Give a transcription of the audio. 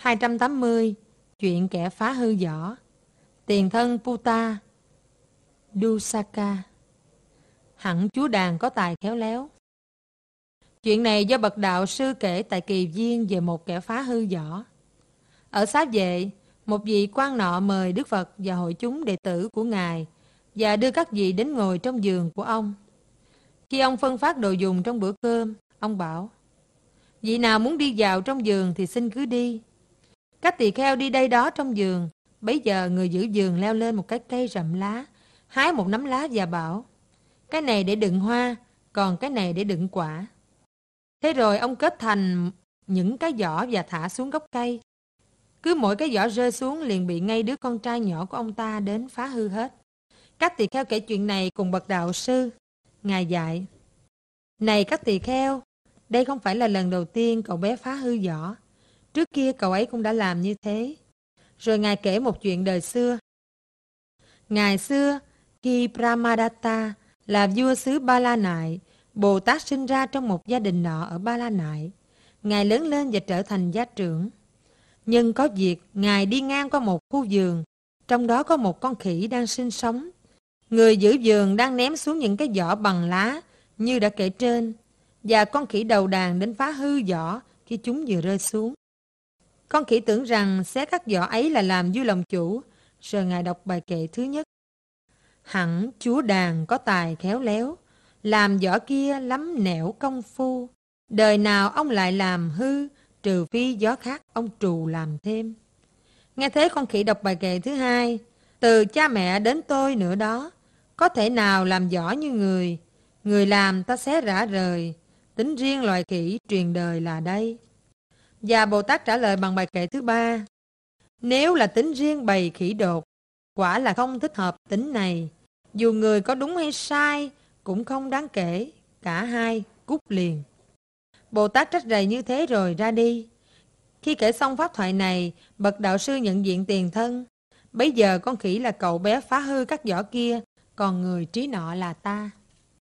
280. Chuyện kẻ phá hư giỏ. Tiền thân Puta Dusaka. Hẳn chúa đàn có tài khéo léo. Chuyện này do bậc đạo sư kể tại kỳ viên về một kẻ phá hư giỏ. Ở Xá Vệ, một vị quan nọ mời Đức Phật và hội chúng đệ tử của Ngài và đưa các vị đến ngồi trong giường của ông. Khi ông phân phát đồ dùng trong bữa cơm, ông bảo: vị nào muốn đi vào trong giường thì xin cứ đi. Các tỳ kheo đi đây đó trong giường. Bấy giờ người giữ giường leo lên một cái cây rậm lá, hái một nắm lá và bảo: cái này để đựng hoa, còn cái này để đựng quả. Thế rồi ông kết thành những cái giỏ và thả xuống gốc cây. Cứ mỗi cái giỏ rơi xuống liền bị ngay đứa con trai nhỏ của ông ta đến phá hư hết. Các tỳ kheo kể chuyện này cùng bậc đạo sư. Ngài dạy: này các tỳ kheo, đây không phải là lần đầu tiên cậu bé phá hư giỏ. Trước kia cậu ấy cũng đã làm như thế. Rồi Ngài kể một chuyện đời xưa. Ngày xưa, khi Brahmadatta là vua xứ Ba La Nại, Bồ Tát sinh ra trong một gia đình nọ ở Ba La Nại. Ngài lớn lên và trở thành gia trưởng. Nhưng có việc Ngài đi ngang qua một khu vườn, trong đó có một con khỉ đang sinh sống. Người giữ vườn đang ném xuống những cái giỏ bằng lá như đã kể trên, và con khỉ đầu đàn đến phá hư giỏ khi chúng vừa rơi xuống. Con khỉ tưởng rằng xé các giỏ ấy là làm vui lòng chủ, rồi Ngài đọc bài kệ thứ nhất. Hẳn chúa đàn có tài khéo léo, làm giỏ kia lắm nẻo công phu. Đời nào ông lại làm hư, trừ phi gió khác ông trù làm thêm. Nghe thế con khỉ đọc bài kệ thứ hai. Từ cha mẹ đến tôi nữa đó, có thể nào làm giỏ như người. Người làm ta xé rã rời, tính riêng loài khỉ truyền đời là đây. Và Bồ Tát trả lời bằng bài kệ thứ ba. Nếu là tính riêng bầy khỉ đột, quả là không thích hợp tính này. Dù người có đúng hay sai, cũng không đáng kể, cả hai cút liền. Bồ Tát trách rầy như thế rồi ra đi. Khi kể xong pháp thoại này, bậc đạo sư nhận diện tiền thân. Bấy giờ con khỉ là cậu bé phá hư các giỏ kia, còn người trí nọ là ta.